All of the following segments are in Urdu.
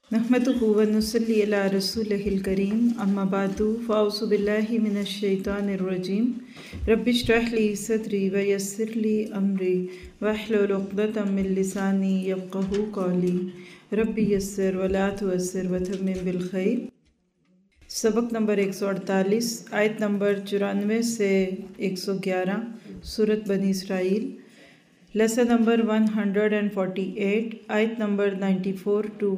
نحمدہ و نصلی علی رسولہ الکریم اما بعد فاعوذ باللہ من الشیطان الرجیم رب اشرح لی صدری ویسر لی امری واحلل عقدۃ من لسانی یفقہوا قولی رب یسر ولا تعسر وتمم بالخیر۔ سبق نمبر 148، آیت نمبر 94 سے 111، سورۃ بنی اسرائیل۔ لیسن نمبر 148، آیت نمبر 94 to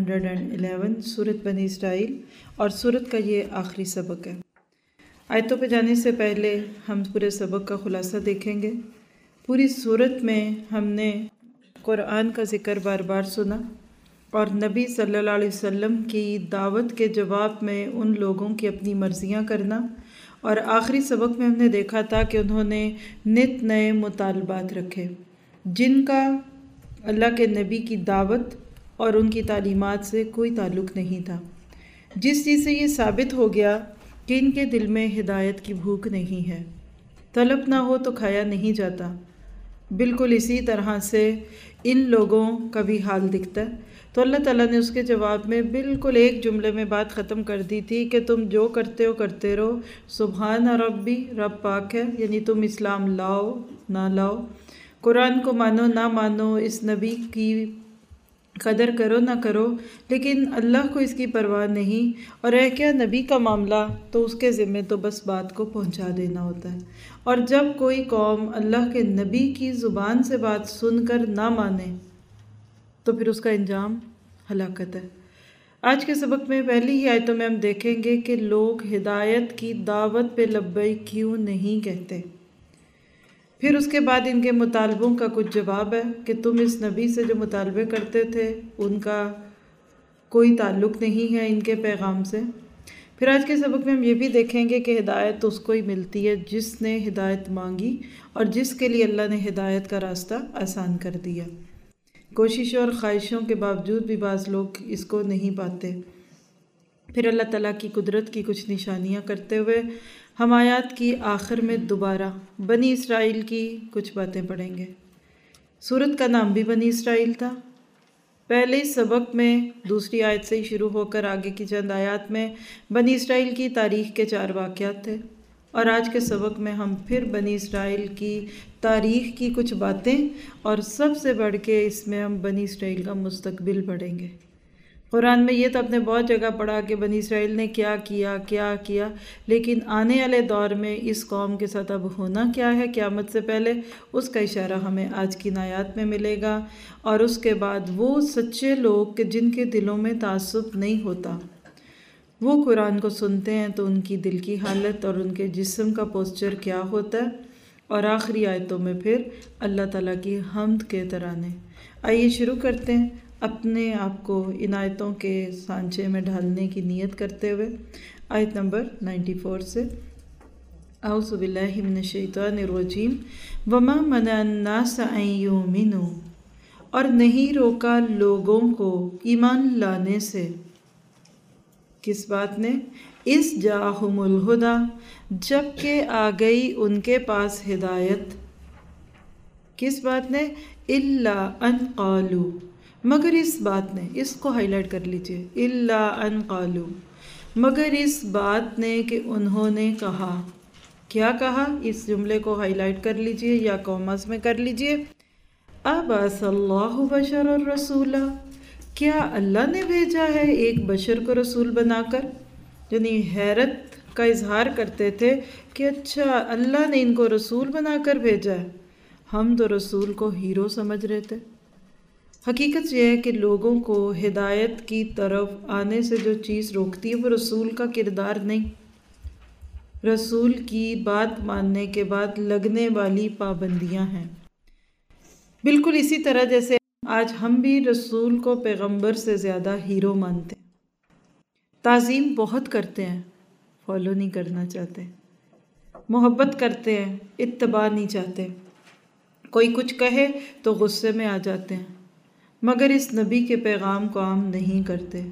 111، سورۃ بنی اسرائیل، اور سورت کا یہ آخری سبق ہے۔ آیتوں پہ جانے سے پہلے ہم پورے سبق کا خلاصہ دیکھیں گے۔ پوری سورت میں ہم نے قرآن کا ذکر بار بار سنا اور نبی صلی اللہ علیہ وسلم کی دعوت کے جواب میں ان لوگوں کی اپنی مرضیاں کرنا، اور آخری سبق میں ہم نے دیکھا تھا کہ انہوں نے نت نئے مطالبات رکھے جن کا اللہ کے نبی کی دعوت اور ان کی تعلیمات سے کوئی تعلق نہیں تھا، جس چیز سے یہ ثابت ہو گیا کہ ان کے دل میں ہدایت کی بھوک نہیں ہے۔ طلب نہ ہو تو کھایا نہیں جاتا۔ بالکل اسی طرح سے ان لوگوں کا بھی حال دکھتا ہے۔ تو اللہ تعالیٰ نے اس کے جواب میں بالکل ایک جملے میں بات ختم کر دی تھی کہ تم جو کرتے ہو کرتے رہو، سبحان ربی، رب پاک ہے، یعنی تم اسلام لاؤ نہ لاؤ، قرآن کو مانو نہ مانو، اس نبی کی قدر کرو نہ کرو، لیکن اللہ کو اس کی پرواہ نہیں، اور رہ کیا نبی کا معاملہ تو اس کے ذمہ تو بس بات کو پہنچا دینا ہوتا ہے۔ اور جب کوئی قوم اللہ کے نبی کی زبان سے بات سن کر نہ مانے تو پھر اس کا انجام ہلاکت ہے۔ آج کے سبق میں پہلی ہی آیتوں میں ہم دیکھیں گے کہ لوگ ہدایت کی دعوت پہ لبیک کیوں نہیں کہتے۔ پھر اس کے بعد ان کے مطالبوں کا کچھ جواب ہے کہ تم اس نبی سے جو مطالبے کرتے تھے ان کا کوئی تعلق نہیں ہے ان کے پیغام سے۔ پھر آج کے سبق میں ہم یہ بھی دیکھیں گے کہ ہدایت اس کو ہی ملتی ہے جس نے ہدایت مانگی اور جس کے لیے اللہ نے ہدایت کا راستہ آسان کر دیا۔ کوششوں اور خواہشوں کے باوجود بھی بعض لوگ اس کو نہیں پاتے۔ پھر اللہ تعالیٰ کی قدرت کی کچھ نشانیاں کرتے ہوئے ہم آیات کی آخر میں دوبارہ بنی اسرائیل کی کچھ باتیں پڑھیں گے۔ سورت کا نام بھی بنی اسرائیل تھا۔ پہلے سبق میں دوسری آیت سے ہی شروع ہو کر آگے کی چند آیات میں بنی اسرائیل کی تاریخ کے 4 واقعات تھے، اور آج کے سبق میں ہم پھر بنی اسرائیل کی تاریخ کی کچھ باتیں، اور سب سے بڑھ کے اس میں ہم بنی اسرائیل کا مستقبل پڑھیں گے۔ قرآن میں یہ تو آپ نے بہت جگہ پڑھا کہ بنی اسرائیل نے کیا کیا، لیکن آنے والے دور میں اس قوم کے ساتھ اب ہونا کیا ہے قیامت سے پہلے، اس کا اشارہ ہمیں آج کی آیات میں ملے گا۔ اور اس کے بعد وہ سچے لوگ کہ جن کے دلوں میں تعصب نہیں ہوتا، وہ قرآن کو سنتے ہیں تو ان کی دل کی حالت اور ان کے جسم کا پوسچر کیا ہوتا ہے، اور آخری آیتوں میں پھر اللہ تعالیٰ کی حمد کے ترانے۔ آئیے شروع کرتے ہیں اپنے آپ کو ان آیتوں کے سانچے میں ڈھالنے کی نیت کرتے ہوئے۔ آیت نمبر 94 سے، اعوذ باللہ من الشیطان الرجیم وما منع الناس ان یؤمنوا، اور نہیں روکا لوگوں کو ایمان لانے سے۔ کس بات نے؟ اس جاءہم الہدی، جب کہ آ گئی ان کے پاس ہدایت۔ کس بات نے؟ الا ان قالوا، مگر اس بات نے، اس کو ہائی لائٹ کر لیجئے، الا ان قالوا، مگر اس بات نے کہ انہوں نے کہا۔ کیا کہا؟ اس جملے کو ہائی لائٹ کر لیجئے یا کوماز میں کر لیجئے۔ ابعث اللہ بشرا رسولا، کیا اللہ نے بھیجا ہے ایک بشر کو رسول بنا کر؟ یعنی حیرت کا اظہار کرتے تھے کہ اچھا اللہ نے ان کو رسول بنا کر بھیجا ہے، ہم تو رسول کو ہیرو سمجھ رہے تھے۔ حقیقت یہ ہے کہ لوگوں کو ہدایت کی طرف آنے سے جو چیز روکتی ہے وہ رسول کا کردار نہیں، رسول کی بات ماننے کے بعد لگنے والی پابندیاں ہیں۔ بالکل اسی طرح جیسے آج ہم بھی رسول کو پیغمبر سے زیادہ ہیرو مانتے ہیں، تعظیم بہت کرتے ہیں، فالو نہیں کرنا چاہتے، محبت کرتے ہیں، اتباع نہیں چاہتے، کوئی کچھ کہے تو غصے میں آ جاتے ہیں، مگر اس نبی کے پیغام کو عام نہیں کرتے۔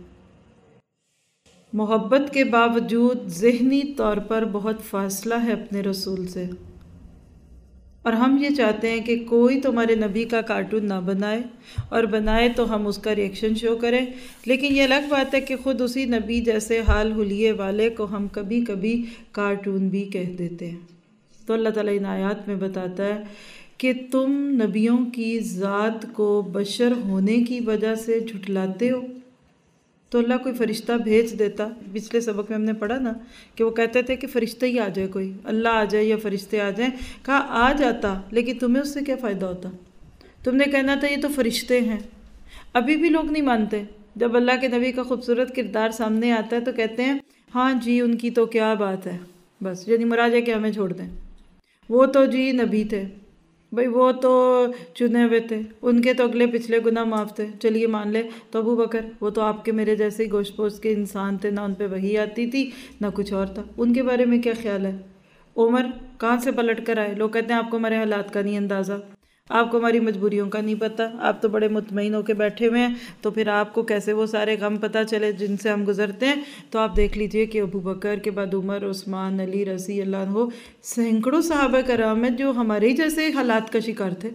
محبت کے باوجود ذہنی طور پر بہت فاصلہ ہے اپنے رسول سے، اور ہم یہ چاہتے ہیں کہ کوئی تمہارے نبی کا کارٹون نہ بنائے، اور بنائے تو ہم اس کا ریئیکشن شو کریں، لیکن یہ الگ بات ہے کہ خود اسی نبی جیسے حال حلیے والے کو ہم کبھی کبھی کارٹون بھی کہہ دیتے ہیں۔ تو اللہ تعالیٰ ان آیات میں بتاتا ہے کہ تم نبیوں کی ذات کو بشر ہونے کی وجہ سے جھٹلاتے ہو۔ تو اللہ کوئی فرشتہ بھیج دیتا، پچھلے سبق میں ہم نے پڑھا نا کہ وہ کہتے تھے کہ فرشتہ ہی آ جائے، کوئی اللہ آ جائے یا فرشتے آ جائیں، کہا آ جاتا لیکن تمہیں اس سے کیا فائدہ ہوتا؟ تم نے کہنا تھا یہ تو فرشتے ہیں۔ ابھی بھی لوگ نہیں مانتے، جب اللہ کے نبی کا خوبصورت کردار سامنے آتا ہے تو کہتے ہیں ہاں جی ان کی تو کیا بات ہے، بس یعنی مراد ہے کہ ہمیں چھوڑ دیں، وہ تو جی نبی تھے بھئی، وہ تو چنے ہوئے تھے، ان کے تو اگلے پچھلے گناہ معاف تھے، چلیے مان لے۔ تو ابو بکر وہ تو آپ کے میرے جیسے ہی گوشت پوشت کے انسان تھے، نہ ان پہ وحی آتی تھی نہ کچھ اور تھا، ان کے بارے میں کیا خیال ہے؟ عمر کہاں سے پلٹ کر آئے؟ لوگ کہتے ہیں آپ کو ہمارے حالات کا نہیں اندازہ، آپ کو ہماری مجبوریوں کا نہیں پتہ، آپ تو بڑے مطمئن ہو کے بیٹھے ہوئے ہیں، تو پھر آپ کو کیسے وہ سارے غم پتہ چلے جن سے ہم گزرتے ہیں؟ تو آپ دیکھ لیجئے کہ ابو بکر کے بعد عمر، عثمان، علی رضی اللہ عنہ، سینکڑوں صحابہ کرام ہیں جو ہمارے ہی جیسے حالات کا شکار تھے۔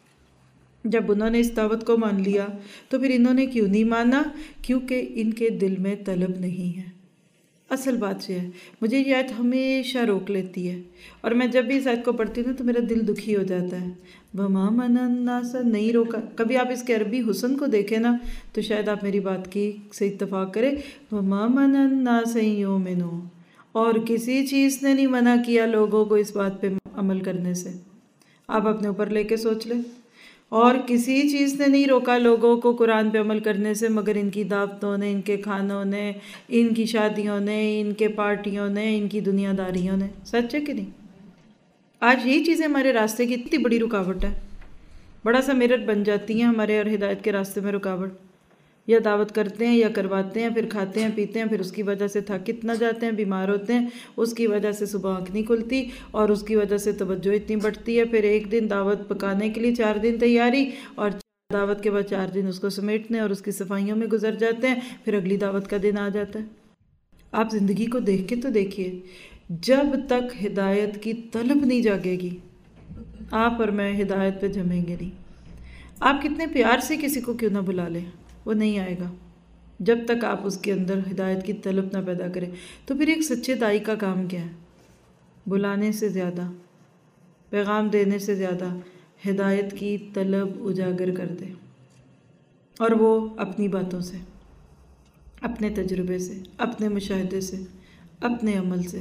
جب انہوں نے اس دعوت کو مان لیا تو پھر انہوں نے کیوں نہیں مانا؟ کیونکہ ان کے دل میں طلب نہیں ہے۔ اصل بات یہ ہے، مجھے یہ آیت ہمیشہ روک لیتی ہے، اور میں جب بھی اس آیت کو پڑھتی ہوں تو میرا دل دکھی ہو جاتا ہے۔ وَمَا مَنَعَ النَّاسَ نہیں روکا، کبھی آپ اس کے عربی حسن کو دیکھیں نا تو شاید آپ میری بات کی سے اتفاق کریں۔ وَمَا مَنَعَ النَّاسَ أَن يُؤْمِنُوا، اور کسی چیز نے نہیں منع کیا لوگوں کو اس بات پہ عمل کرنے سے۔ آپ اپنے اوپر لے کے سوچ لیں، اور کسی چیز نے نہیں روکا لوگوں کو قرآن پہ عمل کرنے سے مگر ان کی دعوتوں نے، ان کے کھانوں نے، ان کی شادیوں نے، ان کے پارٹیوں نے، ان کی دنیا داریوں نے۔ سچ ہے کہ نہیں؟ آج یہی چیزیں ہمارے راستے کی اتنی بڑی رکاوٹ ہے، بڑا سا میرٹ بن جاتی ہیں ہمارے اور ہدایت کے راستے میں رکاوٹ۔ یا دعوت کرتے ہیں یا کرواتے ہیں، پھر کھاتے ہیں پیتے ہیں، پھر اس کی وجہ سے تھک اتنا جاتے ہیں، بیمار ہوتے ہیں، اس کی وجہ سے صبح آنکھ نہیں کھلتی، اور اس کی وجہ سے توجہ اتنی بڑھتی ہے، پھر ایک دن دعوت پکانے کے لیے 4 دن تیاری، اور دعوت کے بعد 4 دن اس کو سمیٹنے اور اس کی صفائیوں میں گزر جاتے ہیں، پھر اگلی دعوت کا دن آ جاتا ہے۔ آپ زندگی کو دیکھ کے تو دیکھیے، جب تک ہدایت کی طلب نہیں جاگے گی، آپ اور میں ہدایت پہ جمیں گے نہیں۔ آپ کتنے پیار سے کسی کو کیوں نہ بلا لیں، وہ نہیں آئے گا جب تک آپ اس کے اندر ہدایت کی طلب نہ پیدا کریں۔ تو پھر ایک سچے داعی کا کام کیا ہے؟ بلانے سے زیادہ، پیغام دینے سے زیادہ ہدایت کی طلب اجاگر کر دے، اور وہ اپنی باتوں سے، اپنے تجربے سے، اپنے مشاہدے سے، اپنے عمل سے۔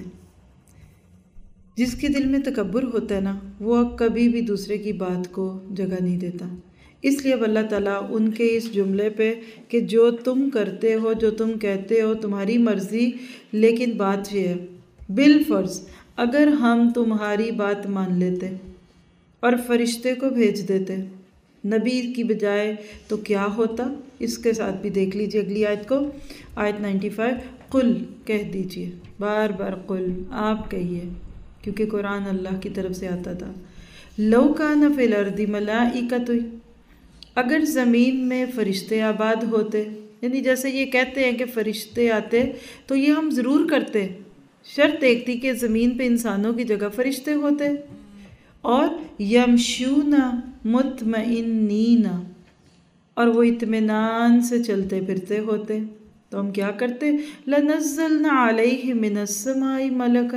جس کے دل میں تکبر ہوتا ہے نا، وہ کبھی بھی دوسرے کی بات کو جگہ نہیں دیتا۔ اس لیے اب اللہ تعالیٰ ان کے اس جملے پہ کہ جو تم کرتے ہو، جو تم کہتے ہو، تمہاری مرضی، لیکن بات یہ ہے بالفرض اگر ہم تمہاری بات مان لیتے اور فرشتے کو بھیج دیتے نبی کی بجائے، تو کیا ہوتا؟ اس کے ساتھ بھی دیکھ لیجئے اگلی آیت کو، آیت 95۔ قل کہہ دیجئے، بار بار قل، آپ کہیے، کیونکہ قرآن اللہ کی طرف سے آتا تھا۔ لو کان فی الارض ملائکۃ، اگر زمین میں فرشتے آباد ہوتے، یعنی جیسے یہ کہتے ہیں کہ فرشتے آتے تو یہ ہم ضرور کرتے، شرط ایک تھی کہ زمین پہ انسانوں کی جگہ فرشتے ہوتے، اور یمشون مطمئنین، اور وہ اطمینان سے چلتے پھرتے ہوتے، تو ہم کیا کرتے؟ لنزلنا علیہم من السماء ملکا،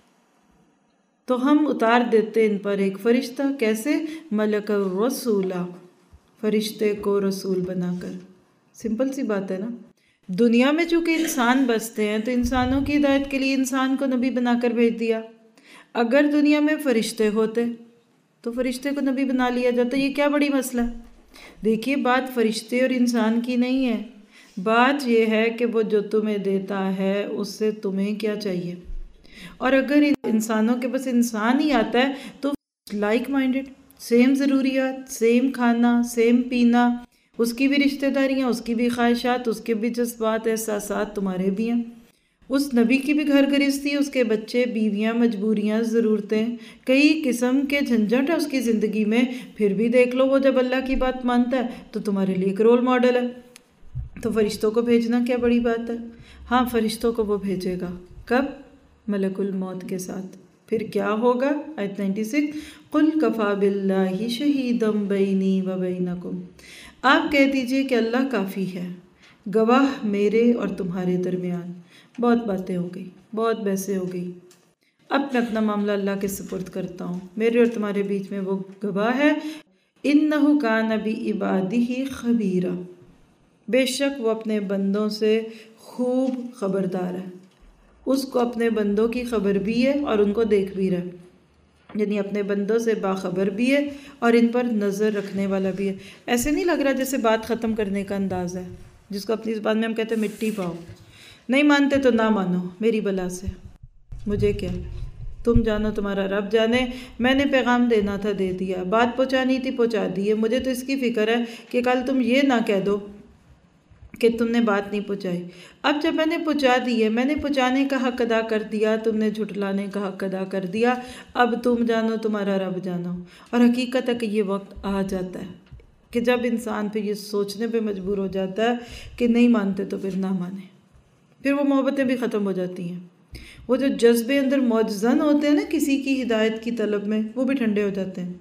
تو ہم اتار دیتے ان پر ایک فرشتہ، کیسے؟ ملک الرسولہ، فرشتے کو رسول بنا کر۔ سمپل سی بات ہے نا۔ دنیا میں چونکہ انسان بستے ہیں تو انسانوں کی ہدایت کے لیے انسان کو نبی بنا کر بھیج دیا۔ اگر دنیا میں فرشتے ہوتے تو فرشتے کو نبی بنا لیا جاتا، یہ کیا بڑی مسئلہ ہے؟ دیکھیے بات فرشتے اور انسان کی نہیں ہے، بات یہ ہے کہ وہ جو تمہیں دیتا ہے اس سے تمہیں کیا چاہیے۔ اور اگر انسانوں کے بس انسان ہی آتا ہے تو لائک مائنڈڈ، سیم ضروریات، سیم کھانا، سیم پینا، اس کی بھی رشتہ داریاں، اس کی بھی خواہشات، اس کے بھی جذبات، احساسات تمہارے بھی ہیں۔ اس نبی کی بھی گھر گرہستی، اس کے بچے، بیویاں، مجبوریاں، ضرورتیں، کئی قسم کے جھنجھٹ ہے اس کی زندگی میں، پھر بھی دیکھ لو وہ جب اللہ کی بات مانتا ہے تو تمہارے لیے ایک رول ماڈل ہے۔ تو فرشتوں کو بھیجنا کیا بڑی بات ہے؟ ہاں فرشتوں کو وہ بھیجے گا، کب؟ ملک الموت کے ساتھ۔ پھر کیا ہوگا؟ آیت 96 قُلْ كَفَى بِاللَّهِ شَهِيدًا بَيْنِي وَبَيْنَكُمْ، آپ کہہ دیجئے کہ اللہ کافی ہے گواہ میرے اور تمہارے درمیان۔ بہت باتیں ہو گئی، بہت بحثیں ہو گئی، اب میں اپنا معاملہ اللہ کے سپرد کرتا ہوں، میرے اور تمہارے بیچ میں وہ گواہ ہے۔ إِنَّهُ كَانَ بِعِبَادِهِ خَبِيرًا، بے شک وہ اپنے بندوں سے خوب خبردار ہے، اس کو اپنے بندوں کی خبر بھی ہے اور ان کو دیکھ بھی رہا ہے، یعنی اپنے بندوں سے باخبر بھی ہے اور ان پر نظر رکھنے والا بھی ہے۔ ایسے نہیں لگ رہا جیسے بات ختم کرنے کا انداز ہے، جس کو اپنی زبان میں ہم کہتے ہیں مٹی پاؤ، نہیں مانتے تو نہ مانو، میری بلا سے مجھے کیا، تم جانو تمہارا رب جانے، میں نے پیغام دینا تھا دے دیا، بات پہنچانی تھی پہنچا دی ہے، مجھے تو اس کی فکر ہے کہ کل تم یہ نہ کہہ دو کہ تم نے بات نہیں پہنچائی۔ اب جب میں نے پہنچا دی ہے، میں نے پہنچانے کا حق ادا کر دیا، تم نے جھٹلانے کا حق ادا کر دیا، اب تم جانو تمہارا رب جانو۔ اور حقیقت ہے کہ یہ وقت آ جاتا ہے کہ جب انسان پہ یہ سوچنے پہ مجبور ہو جاتا ہے کہ نہیں مانتے تو پھر نہ مانے، پھر وہ محبتیں بھی ختم ہو جاتی ہیں، وہ جو جذبے اندر موجزن ہوتے ہیں نا کسی کی ہدایت کی طلب میں، وہ بھی ٹھنڈے ہو جاتے ہیں۔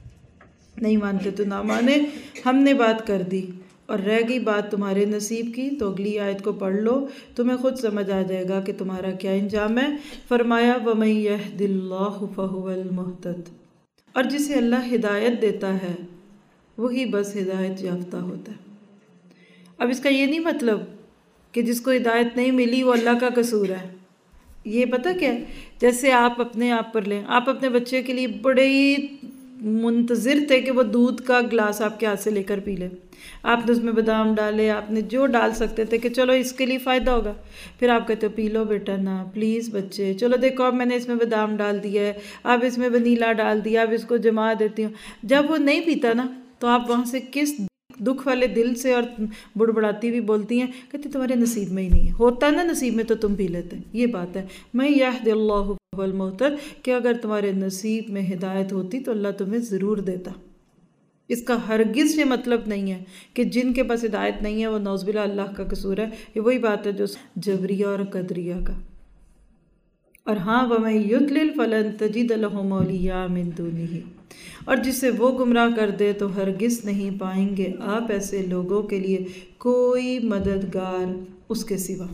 نہیں مانتے تو نہ مانے، ہم نے بات کر دی اور رہ گئی بات تمہارے نصیب کی، تو اگلی آیت کو پڑھ لو، تمہیں خود سمجھ آ جائے گا کہ تمہارا کیا انجام ہے۔ فرمایا وَمَن يَهْدِ اللَّهُ فَهُوَ الْمُهْتَدِ، اور جسے اللہ ہدایت دیتا ہے وہی بس ہدایت یافتہ ہوتا ہے۔ اب اس کا یہ نہیں مطلب کہ جس کو ہدایت نہیں ملی وہ اللہ کا قصور ہے۔ یہ پتہ کیا ہے، جیسے آپ اپنے آپ پر لیں، آپ اپنے بچے کے لیے بڑے ہی منتظر تھے کہ وہ دودھ کا گلاس آپ کے ہاتھ سے لے کر پی لے، آپ نے اس میں بادام ڈالے، آپ نے جو ڈال سکتے تھے کہ چلو اس کے لیے فائدہ ہوگا، پھر آپ کہتے ہو پی لو بیٹا، نا پلیز بچے، چلو دیکھو اب میں نے اس میں بادام ڈال دیا ہے، اب اس میں ونیلا ڈال دیا، اب اس کو جما دیتی ہوں۔ جب وہ نہیں پیتا نا تو آپ وہاں سے کس دکھ والے دل سے اور بڑبڑاتی بھی بولتی ہیں، کہتی تمہارے نصیب میں ہی نہیں ہے، ہوتا نا نصیب میں تو تم پی لیتے۔ یہ بات ہے میں یہد اللہ المہتد، کہ اگر تمہارے نصیب میں ہدایت ہوتی تو اللہ تمہیں ضرور دیتا۔ اس کا ہرگز یہ مطلب نہیں ہے کہ جن کے پاس ہدایت نہیں ہے وہ نعوذ باللہ اللہ کا قصور ہے، یہ وہی بات ہے جو جبریہ اور قدریہ کا۔ اور ہاں وَمَن يُضْلِلْ فَلَن تَجِدَ لَهُ مَوْلِيًّا مِن دُونِهِ، اور جسے وہ گمراہ کر دے تو ہرگز نہیں پائیں گے آپ ایسے لوگوں کے لیے کوئی مددگار اس کے سوا۔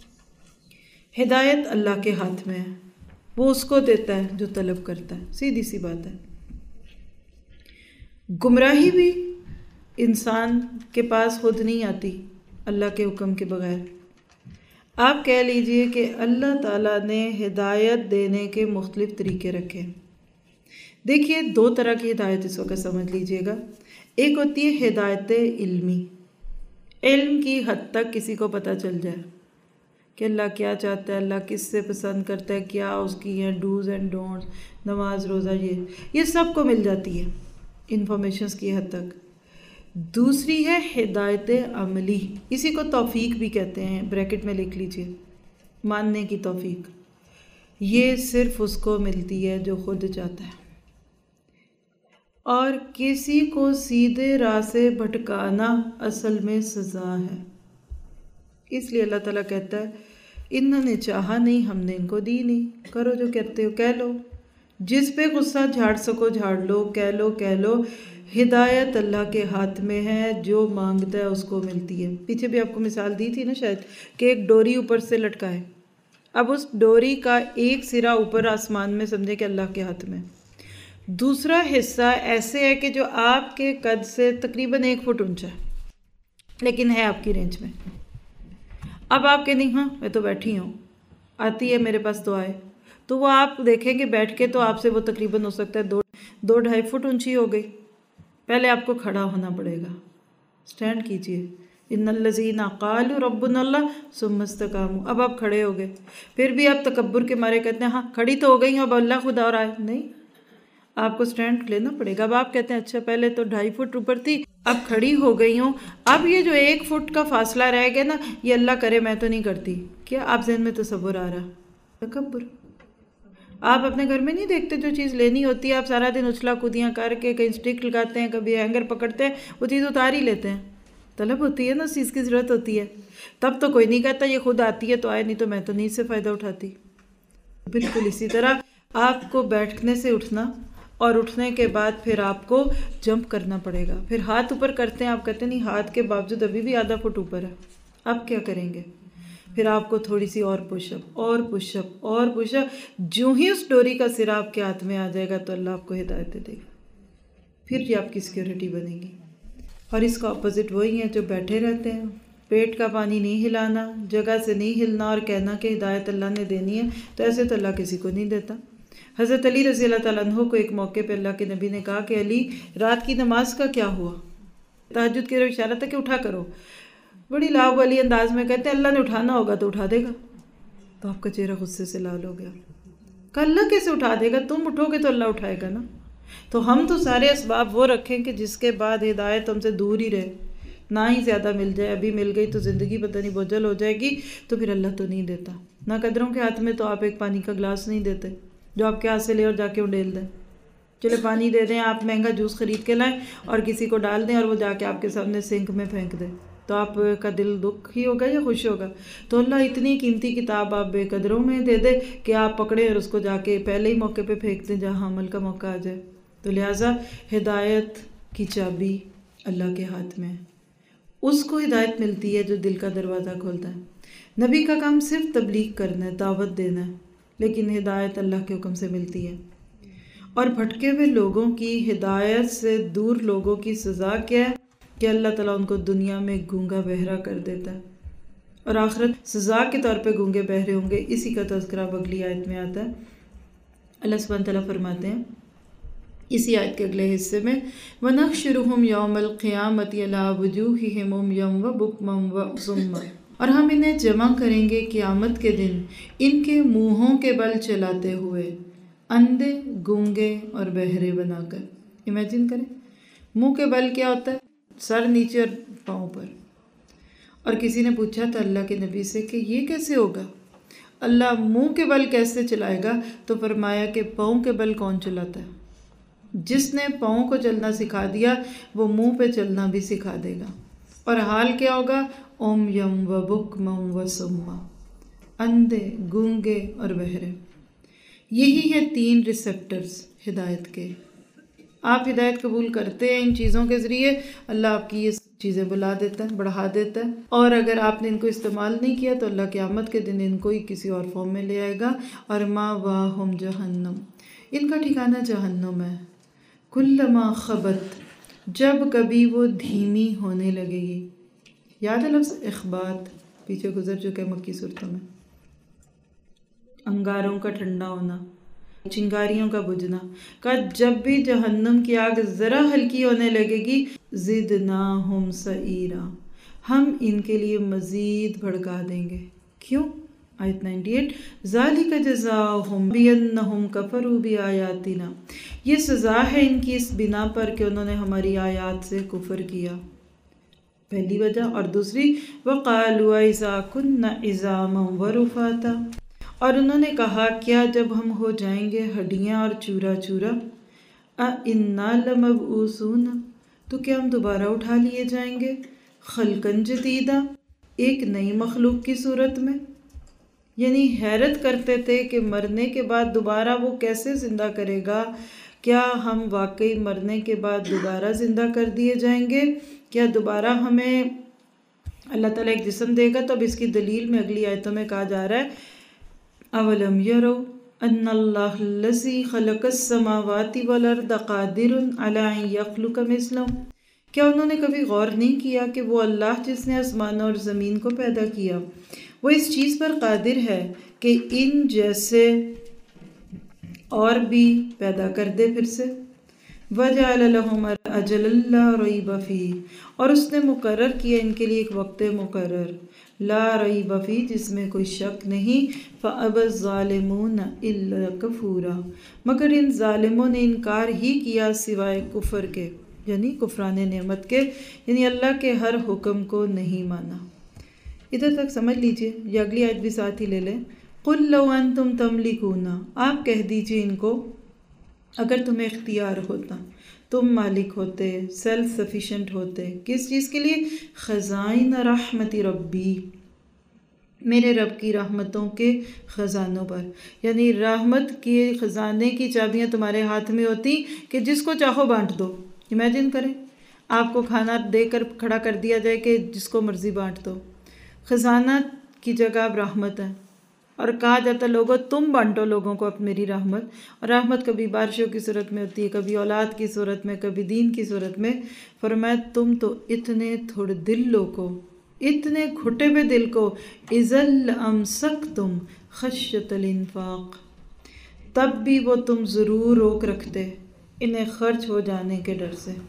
ہدایت اللہ کے ہاتھ میں ہے، وہ اس کو دیتا ہے جو طلب کرتا ہے، سیدھی سی بات ہے۔ گمراہی بھی انسان کے پاس خود نہیں آتی اللہ کے حکم کے بغیر۔ آپ کہہ لیجئے کہ اللہ تعالیٰ نے ہدایت دینے کے مختلف طریقے رکھے۔ دیکھیے دو طرح کی ہدایت اس وقت سمجھ لیجئے گا، ایک ہوتی ہے ہدایت علمی، علم کی حد تک کسی کو پتہ چل جائے کہ اللہ کیا چاہتا ہے، اللہ کس سے پسند کرتا ہے، کیا اس کی ہیں ڈوز اینڈ ڈونٹس، نماز روزہ، یہ سب کو مل جاتی ہے انفارمیشنز کی حد تک۔ دوسری ہے ہدایت عملی، اسی کو توفیق بھی کہتے ہیں، بریکٹ میں لکھ لیجئے، ماننے کی توفیق۔ یہ صرف اس کو ملتی ہے جو خود چاہتا ہے، اور کسی کو سیدھے راہ سے بھٹکانا اصل میں سزا ہے۔ اس لیے اللہ تعالیٰ کہتا ہے انہوں نے چاہا نہیں، ہم نے ان کو دی نہیں، کرو جو کہتے ہو، کہہ لو، جس پہ غصہ جھاڑ سکو جھاڑ لو، کہہ لو۔ ہدایت اللہ کے ہاتھ میں ہے، جو مانگتا ہے اس کو ملتی ہے۔ پیچھے بھی آپ کو مثال دی تھی نا شاید، کہ ایک ڈوری اوپر سے لٹکائے، اب اس ڈوری کا ایک سرا اوپر آسمان میں سمجھے کہ اللہ کے ہاتھ میں، دوسرا حصہ ایسے ہے کہ جو آپ کے قد سے تقریباً 1 فٹ اونچا ہے لیکن ہے آپ کی رینج میں۔ اب آپ کہ نہیں، ہاں میں تو بیٹھی ہوں، آتی ہے میرے پاس دعائیں، تو وہ آپ دیکھیں کہ بیٹھ کے تو آپ سے وہ تقریباً ہو سکتا ہے 2-2.5 فٹ اونچی ہو گئی، پہلے آپ کو کھڑا ہونا پڑے گا، سٹینڈ کیجئے، ان الذین قالوا ربنا اللہ ثم استقاموا، اب آپ کھڑے ہو گئے، پھر بھی آپ تکبر کے مارے کہتے ہیں ہاں کھڑی تو ہو گئی ہوں، اب اللہ خدا اور آئے، نہیں، آپ کو سٹینڈ لینا پڑے گا۔ اب آپ کہتے ہیں اچھا پہلے تو 2.5 فٹ اوپر تھی، اب کھڑی ہو گئی ہوں، اب یہ جو 1 فٹ کا فاصلہ رہ گیا نا، یہ اللہ کرے میں تو نہیں کرتی، کیا آپ ذہن میں تصور آ رہا؟ تکبر۔ آپ اپنے گھر میں نہیں دیکھتے جو چیز لینی ہوتی ہے آپ سارا دن اچھلا کودیاں کر کے کہیں سٹک لگاتے ہیں، کبھی ہینگر پکڑتے ہیں، وہ چیز اتار ہی لیتے ہیں، طلب ہوتی ہے نا، اس چیز کی ضرورت ہوتی ہے، تب تو کوئی نہیں کہتا یہ خود آتی ہے تو آئے، نہیں تو میں تو نہیں اس سے فائدہ اٹھاتی۔ بالکل اسی طرح آپ کو بیٹھنے سے اٹھنا اور اٹھنے کے بعد پھر آپ کو جمپ کرنا پڑے گا. پھر ہاتھ اوپر کرتے ہیں، آپ کہتے ہیں نہیں ہاتھ کے باوجود ابھی بھی آدھا فٹ اوپر ہے، آپ کیا کریں گے؟ پھر آپ کو تھوڑی سی اور پش اپ اور پش اپ اور پش اپ. جو ہی اس ڈوری کا سرا آپ کے ہاتھ میں آ جائے گا تو اللہ آپ کو ہدایت دے گا. پھر یہ آپ کی سیکیورٹی بنے گی. اور اس کا اپوزٹ وہی ہے جو بیٹھے رہتے ہیں، پیٹ کا پانی نہیں ہلانا، جگہ سے نہیں ہلنا اور کہنا کہ ہدایت اللہ نے دینی ہے. تو ایسے تو اللہ کسی کو نہیں دیتا. حضرت علی رضی اللہ تعالیٰ عنہ کو ایک موقع پہ اللہ کے نبی نے کہا کہ علی رات کی نماز کا کیا ہوا؟ تہجد کی طرف اشارہ تھا کہ اٹھا کرو. بڑی لاؤ والی انداز میں کہتے ہیں اللہ نے اٹھانا ہوگا تو اٹھا دے گا. تو آپ کا چہرہ غصے سے لال ہو گیا کہ اللہ کیسے اٹھا دے گا؟ تم اٹھو گے تو اللہ اٹھائے گا نا. تو ہم تو سارے اسباب وہ رکھیں کہ جس کے بعد ہدایت ہم سے دور ہی رہے، نہ ہی زیادہ مل جائے. ابھی مل گئی تو زندگی پتہ نہیں بوجھل ہو جائے گی، تو پھر اللہ تو نہیں دیتا. نہ قدروں کے ہاتھ میں تو آپ ایک پانی کا گلاس نہیں دیتے جو آپ کے ہاتھ سے لے اور جا کے اڈیل دیں. چلے پانی دے دیں، آپ مہنگا جوس خرید کے لائیں اور کسی کو ڈال دیں اور وہ جا کے آپ کے سامنے سنک میں پھینک دے، تو آپ کا دل دکھ ہی ہوگا یا خوش ہوگا؟ تو اللہ اتنی قیمتی کتاب آپ بے قدروں میں دے دے کہ آپ پکڑے اور اس کو جا کے پہلے ہی موقع پہ پھینک دیں جہاں عمل کا موقع آ جائے. تو لہٰذا ہدایت کی چابی اللہ کے ہاتھ میں ہے. اس کو ہدایت ملتی ہے جو دل کا دروازہ کھولتا ہے. نبی کا کام صرف تبلیغ کرنا ہے، دعوت دینا ہے، لیکن ہدایت اللہ کے حکم سے ملتی ہے. اور بھٹکے ہوئے لوگوں کی ہدایت سے دور لوگوں کی سزا کیا ہے کہ اللہ تعالیٰ ان کو دنیا میں گونگا بہرا کر دیتا ہے اور آخرت سزا کے طور پہ گونگے بہرے ہوں گے. اسی کا تذکرہ اگلی آیت میں آتا ہے. اللہ سبحانہ تعالیٰ فرماتے ہیں اسی آیت کے اگلے حصے میں وَنَحْشُرُهُمْ يَوْمَ الْقِيَامَةِ عَلَىٰ وُجُوهِهِمْ عُمْيًا وَبُكْمًا وَصُمًّا. اور ہم انہیں جمع کریں گے قیامت کے دن ان کے منہوں کے بل چلاتے ہوئے، اندھے، گونگے اور بہرے بنا کر. امیجن کریں منہ کے بل کیا ہوتا ہے؟ سر نیچے اور پاؤں پر. اور کسی نے پوچھا تھا اللہ کے نبی سے کہ یہ کیسے ہوگا؟ اللہ منہ کے بل کیسے چلائے گا؟ تو فرمایا کہ پاؤں کے بل کون چلاتا ہے؟ جس نے پاؤں کو چلنا سکھا دیا وہ منہ پہ چلنا بھی سکھا دے گا. اور حال کیا ہوگا؟ عُمْيًا وَبُكْمًا وَصُمًّا، اندھے، گونگے اور بہرے. یہی ہے 3 ریسیپٹرز ہدایت کے. آپ ہدایت قبول کرتے ہیں ان چیزوں کے ذریعے، اللہ آپ کی یہ چیزیں بلا دیتا ہے، بڑھا دیتا ہے. اور اگر آپ نے ان کو استعمال نہیں کیا تو اللہ قیامت کے دن ان کو ہی کسی اور فارم میں لے آئے گا. اور مَأْوَاهُمْ جہنم، ان کا ٹھکانہ جہنم ہے. کلما خبت، جب کبھی وہ دھیمی ہونے لگے گی. یاد ہے لفظ اخبات، پیچھے گزر چکے مکی صورتوں میں. انگاروں کا ٹھنڈا ہونا، چنگاریوں کا بجھنا. کہ جب بھی جہنم کی آگ ذرا ہلکی ہونے لگے گی زدناہم سعیرا، ہم ان کے لیے مزید بھڑکا دیں گے. کیوں؟ آیت 98 ذالک جزاؤہم بانہم کفروا بآیاتنا، یہ سزا ہے ان کی اس بنا پر کہ انہوں نے ہماری آیات سے کفر کیا، پہلی وجہ. اور دوسری وقالوا اذا كنا عظاما ورفاتا، اور انہوں نے کہا کیا جب ہم ہو جائیں گے ہڈیاں اور چورا چورا، انا لمبعوثون، تو کیا ہم دوبارہ اٹھا لیے جائیں گے، خلقا جدیدا، ایک نئی مخلوق کی صورت میں. یعنی حیرت کرتے تھے کہ مرنے کے بعد دوبارہ وہ کیسے زندہ کرے گا. کیا ہم واقعی مرنے کے بعد دوبارہ زندہ کر دیے جائیں گے؟ کیا دوبارہ ہمیں اللہ تعالیٰ ایک جسم دے گا؟ تو اب اس کی دلیل میں اگلی آیتوں میں کہا جا رہا ہے اولم یرو ان اللہ الذی خلق السماوات والارض قادر علی ان یخلق مثلہم، کیا انہوں نے کبھی غور نہیں کیا کہ وہ اللہ جس نے آسمانوں اور زمین کو پیدا کیا وہ اس چیز پر قادر ہے کہ ان جیسے اور بھی پیدا کر دے پھر سے. وَجَعَلَ لَهُمْ أَجَلًا لَا رَيْبَ فِيهِ، اور اس نے مقرر کیا ان کے لیے ایک وقت مقرر، لا ریب فیہ، جس میں کوئی شک نہیں. فَأَبَى الظَّالِمُونَ إِلَّا كَفُورًا، مگر ان ظالموں نے انکار ہی کیا سوائے کفر کے، یعنی کفران نعمت کے، یعنی اللہ کے ہر حکم کو نہیں مانا. ادھر تک سمجھ لیجئے، یا اگلی آیت بھی ساتھ ہی لے لیں. قُلْ لَوْ أَنْتُمْ تَمْلِكُونَ، آپ کہہ دیجئے ان کو اگر تمہیں اختیار ہوتا، تم مالک ہوتے، سیلف سفیشینٹ ہوتے، کس چیز کے لیے؟ خزائن رحمت ربی، میرے رب کی رحمتوں کے خزانوں پر، یعنی رحمت کے خزانے کی چابیاں تمہارے ہاتھ میں ہوتی کہ جس کو چاہو بانٹ دو۔ امیجن کریں آپ کو کھانا دے کر کھڑا کر دیا جائے کہ جس کو مرضی بانٹ دو۔ خزانہ کی جگہ اب رحمت ہے، اور کہا جاتا ہے لوگوں تم بانٹو لوگوں کو اب میری رحمت۔ اور رحمت کبھی بارشوں کی صورت میں ہوتی ہے، کبھی اولاد کی صورت میں، کبھی دین کی صورت میں۔ فرمایا تم تو اتنے تھوڑے دل لوگوں، اتنے گھٹے ہوئے دل کو، اذل امسکتم خشیۃ الانفاق، تب بھی وہ تم ضرور روک رکھتے انہیں خرچ ہو جانے کے ڈر سے۔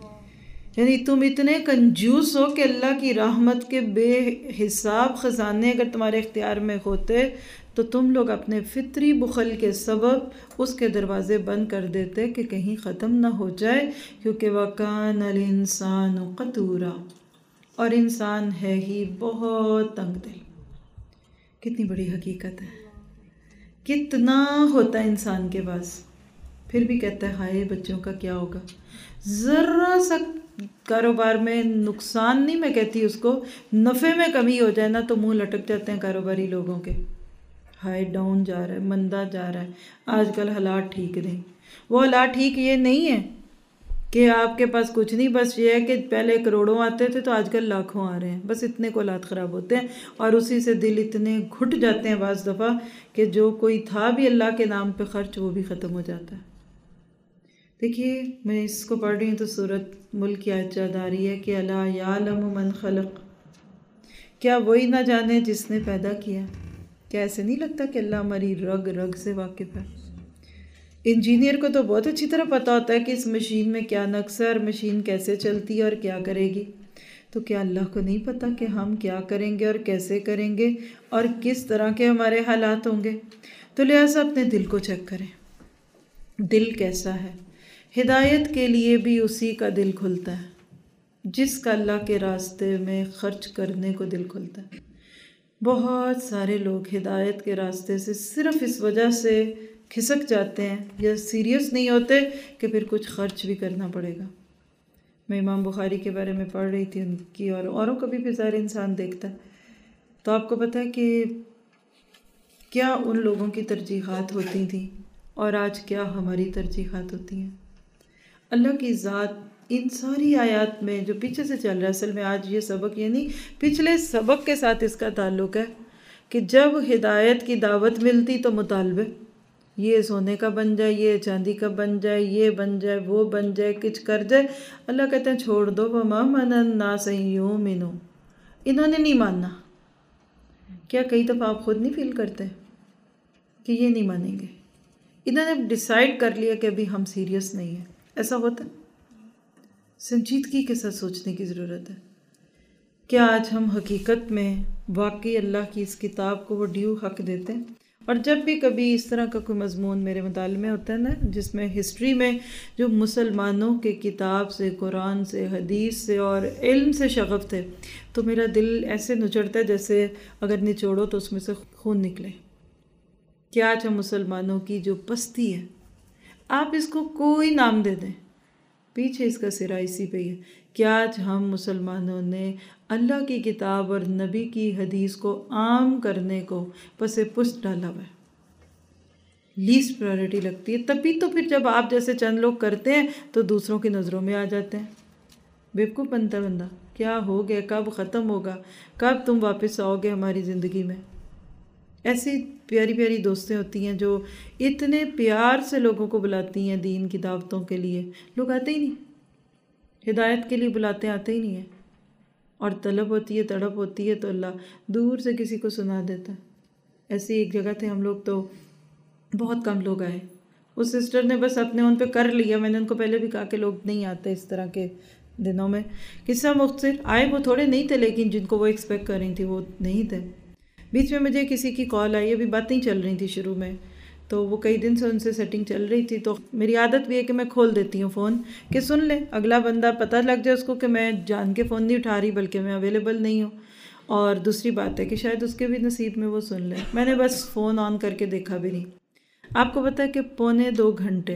یعنی تم اتنے کنجوس ہو کہ اللہ کی رحمت کے بے حساب خزانے اگر تمہارے اختیار میں ہوتے تو تم لوگ اپنے فطری بخل کے سبب اس کے دروازے بند کر دیتے کہ کہیں ختم نہ ہو جائے، کیونکہ وَكَانَ الْإِنسَانُ قَتُورًا، اور انسان ہے ہی بہت تنگ دل۔ کتنی بڑی حقیقت ہے، کتنا ہوتا ہے انسان کے پاس، پھر بھی کہتا ہے ہائے بچوں کا کیا ہوگا۔ ذرا سا کاروبار میں نقصان نہیں میں کہتی اس کو، نفع میں کمی ہو جائے نا تو منہ لٹک جاتے ہیں کاروباری لوگوں کے، ہائی ڈاؤن جا رہا ہے، مندہ جا رہا ہے، آج کل حالات ٹھیک نہیں۔ وہ حالات ٹھیک یہ نہیں ہے کہ آپ کے پاس کچھ نہیں، بس یہ ہے کہ پہلے کروڑوں آتے تھے تو آج کل لاکھوں آ رہے ہیں، بس اتنے کو حالات خراب ہوتے ہیں، اور اسی سے دل اتنے گھٹ جاتے ہیں بعض دفعہ کہ جو کوئی تھا بھی اللہ کے نام پہ خرچ وہ بھی ختم ہو جاتا ہے۔ دیکھیے میں اس کو پڑھ رہی ہوں تو سورۃ ملک کی آیت یاد آ رہی ہے کہ الا یعلم من خلق، کیا وہی نہ جانے جس نے پیدا کیا؟ کیا ایسے نہیں لگتا کہ اللہ ہماری رگ رگ سے واقف ہے؟ انجینئر کو تو بہت اچھی طرح پتہ ہوتا ہے کہ اس مشین میں کیا نقص ہے اور مشین کیسے چلتی ہے اور کیا کرے گی، تو کیا اللہ کو نہیں پتہ کہ ہم کیا کریں گے اور کیسے کریں گے اور کس طرح کے ہمارے حالات ہوں گے؟ تو لہٰذا اپنے دل کو چیک کریں، دل کیسا ہے۔ ہدایت کے لیے بھی اسی کا دل کھلتا ہے جس کا اللہ کے راستے میں خرچ کرنے کو دل کھلتا ہے۔ بہت سارے لوگ ہدایت کے راستے سے صرف اس وجہ سے کھسک جاتے ہیں یا سیریس نہیں ہوتے کہ پھر کچھ خرچ بھی کرنا پڑے گا۔ میں امام بخاری کے بارے میں پڑھ رہی تھی، ان کی اور اوروں کو بھی ظاہر انسان دیکھتا ہے، تو آپ کو پتہ ہے کہ کیا ان لوگوں کی ترجیحات ہوتی تھیں اور آج کیا ہماری ترجیحات ہوتی ہیں۔ اللہ کی ذات ان ساری آیات میں جو پیچھے سے چل رہا ہے، اصل میں آج یہ سبق یعنی پچھلے سبق کے ساتھ اس کا تعلق ہے کہ جب ہدایت کی دعوت ملتی تو مطالبے، یہ سونے کا بن جائے، یہ چاندی کا بن جائے، یہ بن جائے، وہ بن جائے، کچھ کر جائے، اللہ کہتے ہیں چھوڑ دو، وَمَا مَنَعَ النَّاسَ أَن يُؤْمِنُوا، انہوں نے نہیں ماننا۔ کیا کئی دفعہ آپ خود نہیں فیل کرتے کہ یہ نہیں مانیں گے، انہوں نے ڈیسائیڈ کر لیا کہ ابھی ہم سیریس نہیں ہیں؟ ایسا ہوتا ہے؟ سنجیدگی کے ساتھ سوچنے کی ضرورت ہے۔ کیا آج ہم حقیقت میں واقعی اللہ کی اس کتاب کو وہ ڈیو حق دیتے ہیں؟ اور جب بھی کبھی اس طرح کا کوئی مضمون میرے مطالعے میں ہوتا ہے نا، جس میں ہسٹری میں جو مسلمانوں کے کتاب سے، قرآن سے، حدیث سے اور علم سے شغف تھے، تو میرا دل ایسے نچڑتا ہے جیسے اگر نچوڑو تو اس میں سے خون نکلے۔ کہ آج ہم مسلمانوں کی جو پستی ہے، آپ اس کو کوئی نام دے دیں، پیچھے اس کا سرا اسی پہ ہی ہے کہ آج ہم مسلمانوں نے اللہ کی کتاب اور نبی کی حدیث کو عام کرنے کو پس پشت ڈالا ہوا ہے، لیسٹ پرائیورٹی لگتی ہے۔ تبھی تو پھر جب آپ جیسے چند لوگ کرتے ہیں تو دوسروں کی نظروں میں آ جاتے ہیں۔ بیوقوف بنتا ہے بندہ، کیا ہو گیا، کب ختم ہوگا، کب تم واپس آؤ گے ہماری زندگی میں۔ ایسی پیاری پیاری دوستیں ہوتی ہیں جو اتنے پیار سے لوگوں کو بلاتی ہیں دین کی دعوتوں کے لیے، لوگ آتے ہی نہیں، ہدایت کے لیے بلاتے آتے ہی نہیں ہیں، اور طلب ہوتی ہے، تڑپ ہوتی ہے تو اللہ دور سے کسی کو سنا دیتا ہے۔ ایسی ایک جگہ تھے ہم لوگ، تو بہت کم لوگ آئے، اس سسٹر نے بس اپنے ان پہ کر لیا، میں نے ان کو پہلے بھی کہا کہ لوگ نہیں آتے اس طرح کے دنوں میں، قصہ مختصر آئے، وہ تھوڑے نہیں تھے لیکن جن کو وہ ایکسپیکٹ کر رہی تھی وہ نہیں تھے۔ بیچ میں مجھے کسی کی کال آئی، ابھی باتیں چل رہی تھی شروع میں، تو وہ کئی دن سے ان سے سیٹنگ چل رہی تھی، تو میری عادت بھی ہے کہ میں کھول دیتی ہوں فون کہ سن لے، اگلا بندہ پتہ لگ جائے اس کو کہ میں جان کے فون نہیں اٹھا رہی بلکہ میں اویلیبل نہیں ہوں، اور دوسری بات ہے کہ شاید اس کے بھی نصیب میں وہ سن لے۔ میں نے بس فون آن کر کے دیکھا بھی نہیں۔ آپ کو پتہ ہے کہ 2.25 گھنٹے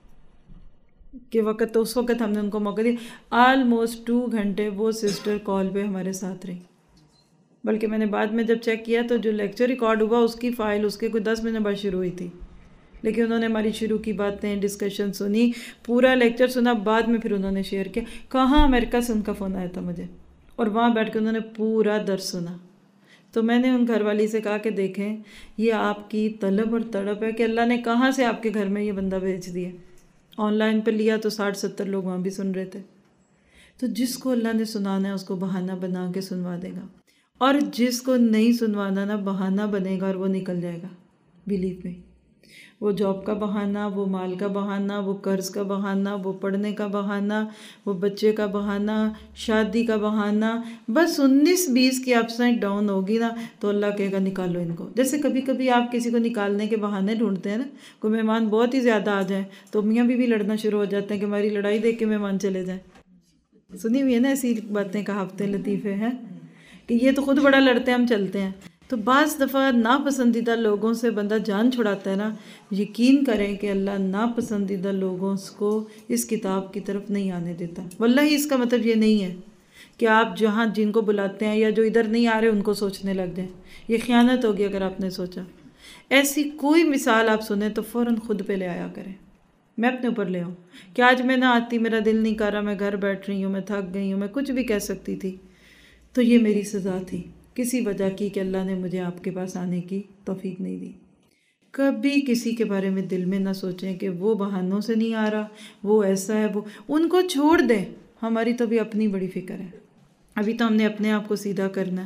کے وقت، تو اس وقت ہم نے ان کو موقع دیا، آلموسٹ 2 گھنٹے وہ سسٹر کال پہ ہمارے ساتھ رہی، بلکہ میں نے بعد میں جب چیک کیا تو جو لیکچر ریکارڈ ہوا اس کی فائل اس کے کوئی 10 منٹ بعد شروع ہوئی تھی، لیکن انہوں نے ہماری شروع کی باتیں ڈسکشن سنی، پورا لیکچر سنا، بعد میں پھر انہوں نے شیئر کیا کہاں امریکہ سے ان کا فون آیا تھا مجھے، اور وہاں بیٹھ کے انہوں نے پورا درس سنا۔ تو میں نے ان گھر والی سے کہا کہ دیکھیں یہ آپ کی طلب اور تڑپ ہے کہ اللہ نے کہاں سے آپ کے گھر میں یہ بندہ بھیج دیا۔ آن لائن پہ لیا تو 60-70 لوگ وہاں بھی سن رہے تھے۔ تو جس کو اللہ نے سنانا ہے اس کو بہانہ بنا کے سنوا دے گا، اور جس کو نہیں سنوانا نا بہانہ بنے گا اور وہ نکل جائے گا، بیلیو میں۔ وہ جاب کا بہانہ، وہ مال کا بہانہ، وہ قرض کا بہانہ، وہ پڑھنے کا بہانہ، وہ بچے کا بہانہ، شادی کا بہانہ، بس 19-20 کی اپ سائڈ ڈاؤن ہوگی نا تو اللہ کہے گا نکالو ان کو۔ جیسے کبھی کبھی آپ کسی کو نکالنے کے بہانے ڈھونڈتے ہیں نا، کوئی مہمان بہت ہی زیادہ آ جائیں تو میاں بیوی لڑنا شروع ہو جاتے ہیں کہ ہماری لڑائی دیکھ کے مہمان چلے جائیں۔ سنی ہوئی ہے نا ایسی باتیں، کہاوتیں لطیفے ہیں کہ یہ تو خود بڑا لڑتے ہیں ہم چلتے ہیں۔ تو بعض دفعہ ناپسندیدہ لوگوں سے بندہ جان چھڑاتا ہے نا، یقین کریں کہ اللہ ناپسندیدہ لوگوں کو اس کتاب کی طرف نہیں آنے دیتا۔ واللہ اس کا مطلب یہ نہیں ہے کہ آپ جہاں جن کو بلاتے ہیں یا جو ادھر نہیں آ رہے ان کو سوچنے لگ جائیں، یہ خیانت ہوگی اگر آپ نے سوچا۔ ایسی کوئی مثال آپ سنیں تو فوراً خود پہ لے آیا کریں۔ میں اپنے اوپر لے آؤں کہ آج میں نہ آتی، میرا دل نہیں کر رہا، میں گھر بیٹھ رہی ہوں، میں تھک گئی ہوں، میں کچھ بھی کہہ سکتی تھی، تو یہ میری سزا تھی کسی وجہ کی کہ اللہ نے مجھے آپ کے پاس آنے کی توفیق نہیں دی۔ کبھی کسی کے بارے میں دل میں نہ سوچیں کہ وہ بہانوں سے نہیں آ رہا، وہ ایسا ہے، وہ ان کو چھوڑ دیں۔ ہماری تو بھی اپنی بڑی فکر ہے، ابھی تو ہم نے اپنے آپ کو سیدھا کرنا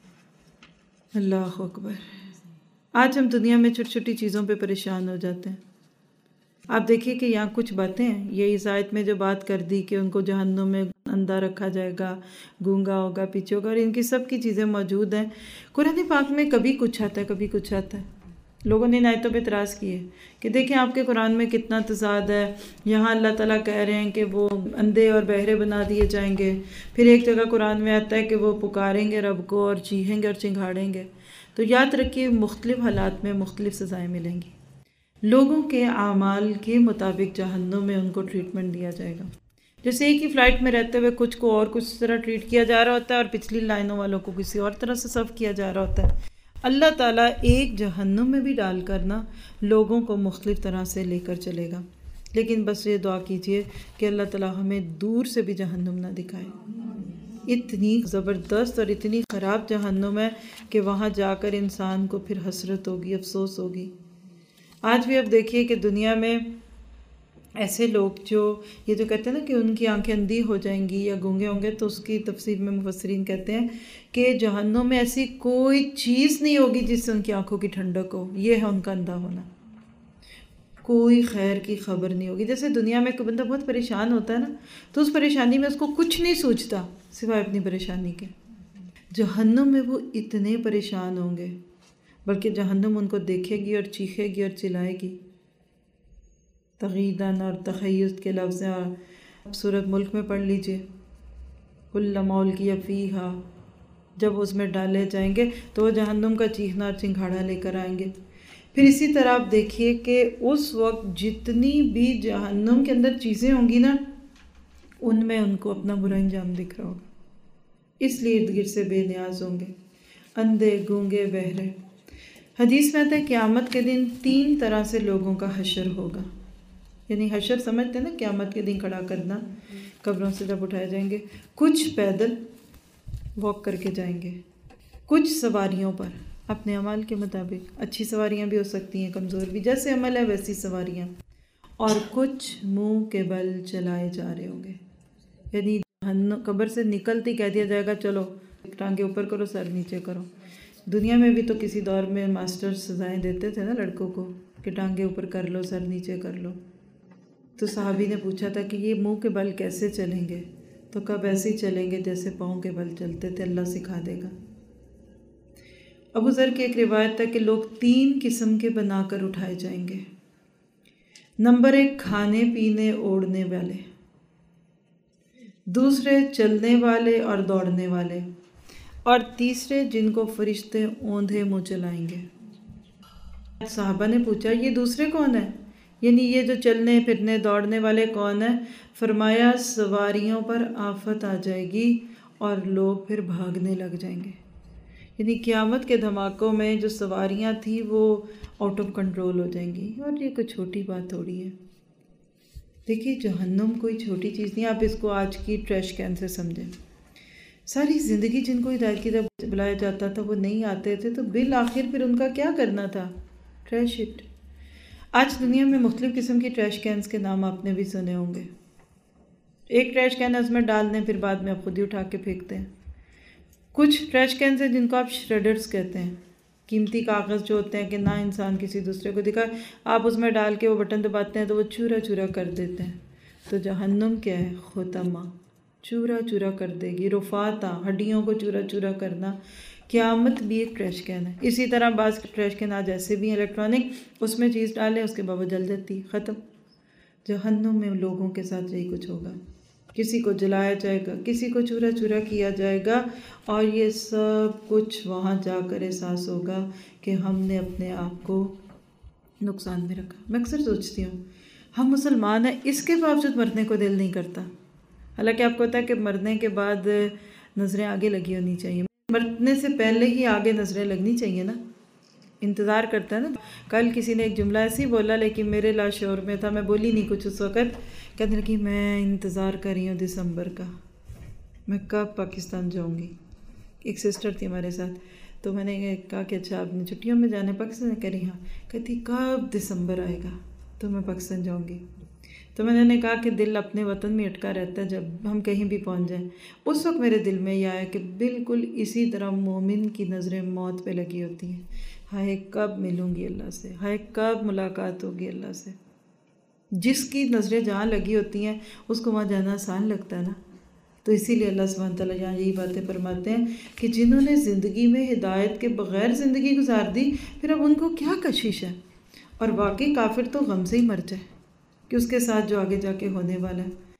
ہے۔ اللہ اکبر۔ آج ہم دنیا میں چھوٹی چھوٹی چیزوں پہ پریشان ہو جاتے ہیں۔ آپ دیکھیے کہ یہاں کچھ باتیں ہیں، یہ اس آیت میں جو بات کر دی کہ ان کو جہنم میں اندھا رکھا جائے گا، گونگا ہوگا، پیچھے ہوگا، اور ان کی سب کی چیزیں موجود ہیں۔ قرآن پاک میں کبھی کچھ آتا ہے، کبھی کچھ آتا ہے۔ لوگوں نے ان آیتوں پہ اعتراض کیے کہ دیکھیں آپ کے قرآن میں کتنا تضاد ہے، یہاں اللہ تعالیٰ کہہ رہے ہیں کہ وہ اندھے اور بہرے بنا دیے جائیں گے، پھر ایک جگہ قرآن میں آتا ہے کہ وہ پکاریں گے رب کو اور چیخیں گے اور چنگھاڑیں گے۔ تو یاد رکھیے مختلف حالات میں مختلف سزائیں ملیں گی۔ لوگوں کے اعمال کے مطابق جہنم میں ان کو ٹریٹمنٹ دیا جائے گا۔ جیسے ایک ہی فلائٹ میں رہتے ہوئے کچھ کو اور کچھ طرح ٹریٹ کیا جا رہا ہوتا ہے اور پچھلی لائنوں والوں کو کسی اور طرح سے سرو کیا جا رہا ہوتا ہے۔ اللہ تعالیٰ ایک جہنم میں بھی ڈال کر نا لوگوں کو مختلف طرح سے لے کر چلے گا، لیکن بس یہ دعا کیجئے کہ اللہ تعالیٰ ہمیں دور سے بھی جہنم نہ دکھائے۔ اتنی زبردست اور اتنی خراب جہنم ہے کہ وہاں جا کر انسان کو پھر حسرت ہوگی، افسوس ہوگی۔ آج بھی اب دیکھیے کہ دنیا میں ایسے لوگ جو یہ جو کہتے ہیں نا کہ ان کی آنکھیں اندھی ہو جائیں گی یا گونگے ہوں گے، تو اس کی تفسیر میں مفسرین کہتے ہیں کہ جہنم میں ایسی کوئی چیز نہیں ہوگی جس سے ان کی آنکھوں کی ٹھنڈک ہو، یہ ہے ان کا اندھا ہونا۔ کوئی خیر کی خبر نہیں ہوگی۔ جیسے دنیا میں کوئی بندہ بہت پریشان ہوتا ہے نا تو اس پریشانی میں اس کو کچھ نہیں سوچتا سوائے اپنی پریشانی کے۔ جہنم میں وہ اتنے پریشان ہوں گے، بلکہ جہنم ان کو دیکھے گی اور چیخے گی اور چلائے گی۔ تغیداً اور تخیز کے لفظ ہیں، آپ سورۃ ملک میں پڑھ لیجئے، کلما القی فیہا، جب اس میں ڈالے جائیں گے تو وہ جہنم کا چیخنا اور چنگھاڑا لے کر آئیں گے۔ پھر اسی طرح آپ دیکھیے کہ اس وقت جتنی بھی جہنم کے اندر چیزیں ہوں گی نا ان میں ان کو اپنا برا انجام دکھ رہا ہوگا، اس لیے ارد گرد سے بے نیاز ہوں گے، اندھے، گونگے، بہرے۔ حدیث میں آتا ہے قیامت کے دن 3 طرح سے لوگوں کا حشر ہوگا، یعنی حشر سمجھتے ہیں نا قیامت کے دن کھڑا کرنا، قبروں سے جب اٹھائے جائیں گے۔ کچھ پیدل واک کر کے جائیں گے، کچھ سواریوں پر اپنے عمل کے مطابق، اچھی سواریاں بھی ہو سکتی ہیں، کمزور بھی، جیسے عمل ہے ویسی سواریاں، اور کچھ منہ کے بل چلائے جا رہے ہوں گے، یعنی قبر سے نکلتی کہہ دیا جائے گا چلو ٹانگے اوپر کرو، سر نیچے کرو۔ دنیا میں بھی تو کسی دور میں ماسٹر سزائیں دیتے تھے نا لڑکوں کو کہ ٹانگے اوپر کر لو، سر نیچے کر لو۔ تو صحابی نے پوچھا تھا کہ یہ منہ کے بل کیسے چلیں گے؟ تو کب ایسے ہی چلیں گے جیسے پاؤں کے بل چلتے تھے، اللہ سکھا دے گا۔ ابو ذر کی ایک روایت ہے کہ لوگ 3 قسم کے بنا کر اٹھائے جائیں گے۔ نمبر 1 کھانے پینے اوڑھنے والے، دوسرے چلنے والے اور دوڑنے والے، اور تیسرے جن کو فرشتے اوندھے منہ چلائیں گے۔ صحابہ نے پوچھا یہ دوسرے کون ہیں؟ یعنی یہ جو چلنے پھرنے دوڑنے والے کون ہیں؟ فرمایا سواریوں پر آفت آ جائے گی اور لوگ پھر بھاگنے لگ جائیں گے، یعنی قیامت کے دھماکوں میں جو سواریاں تھیں وہ آؤٹ آف کنٹرول ہو جائیں گی، اور یہ کوئی چھوٹی بات تھوڑی ہے۔ دیکھیے جہنم کوئی چھوٹی چیز نہیں، آپ اس کو آج کی ٹریش کین سے سمجھیں۔ ساری زندگی جن کو ہدایت کی طرف بلایا جاتا تھا وہ نہیں آتے تھے، تو بالآخر پھر ان کا کیا کرنا تھا؟ Trash it. آج دنیا میں مختلف قسم کی ٹریش کینز کے نام آپ نے بھی سنے ہوں گے۔ ایک ٹریش کین اس میں ڈال دیں، پھر بعد میں آپ خود ہی اٹھا کے پھینکتے ہیں۔ کچھ ٹریش کینز ہیں جن کو آپ شریڈرز کہتے ہیں، قیمتی کاغذ جو ہوتے ہیں کہ نہ انسان کسی دوسرے کو دکھائے، آپ اس میں ڈال کے وہ بٹن دباتے ہیں تو وہ چورا چورا کر دیتے ہیں۔ تو جہنم کیا ہے؟ ختمہ، چورا چورا کر دے گی، رفاتہ، ہڈیوں کو چورا چورا کرنا۔ قیامت بھی ایک ٹریش کین ہے۔ اسی طرح بعض ٹریش کین آج ایسے بھی ہیں الیکٹرانک، اس میں چیز ڈالیں اس کے بعد وہ جل جاتی، ختم۔ جہنم میں لوگوں کے ساتھ یہی کچھ ہوگا، کسی کو جلایا جائے گا، کسی کو چورا چورا کیا جائے گا، اور یہ سب کچھ وہاں جا کر احساس ہوگا کہ ہم نے اپنے آپ کو نقصان میں رکھا۔ میں اکثر سوچتی ہوں ہم مسلمان ہیں، اس کے باوجود مرنے کو دل نہیں کرتا، حالانکہ آپ کو پتہ ہے کہ مرنے کے بعد نظریں آگے لگی ہونی چاہیے، مرنے سے پہلے ہی آگے نظریں لگنی چاہیے نا، انتظار کرتا ہے نا۔ کل کسی نے ایک جملہ ایسے ہی بولا لیکن میرے لاشعور میں تھا، میں بولی نہیں کچھ اس وقت، کہنے لگی میں انتظار کر رہی ہوں دسمبر کا، میں کب پاکستان جاؤں گی۔ ایک سسٹر تھی ہمارے ساتھ، تو میں نے کہا کہ اچھا آپ نے چھٹیوں میں جانا ہے پاکستان؟ کہہ رہی ہاں۔ کہتی کب دسمبر آئے گا تو میں پاکستان جاؤں گی۔ تو میں نے کہا کہ دل اپنے وطن میں اٹکا رہتا ہے، جب ہم کہیں بھی پہنچ جائیں۔ اس وقت میرے دل میں یہ آیا کہ بالکل اسی طرح مومن کی نظریں موت پہ لگی ہوتی ہیں، ہائے کب ملوں گی اللہ سے، ہائے کب ملاقات ہوگی اللہ سے۔ جس کی نظریں جہاں لگی ہوتی ہیں اس کو وہاں جانا آسان لگتا ہے نا۔ تو اسی لیے اللہ سبحانہ تعالیٰ یہاں یہی باتیں فرماتے ہیں کہ جنہوں نے زندگی میں ہدایت کے بغیر زندگی گزار دی، پھر اب ان کو کیا کشش ہے۔ اور واقعی کافر تو غم سے ہی مر جائے کہ اس کے ساتھ جو آگے جا کے ہونے والا ہے۔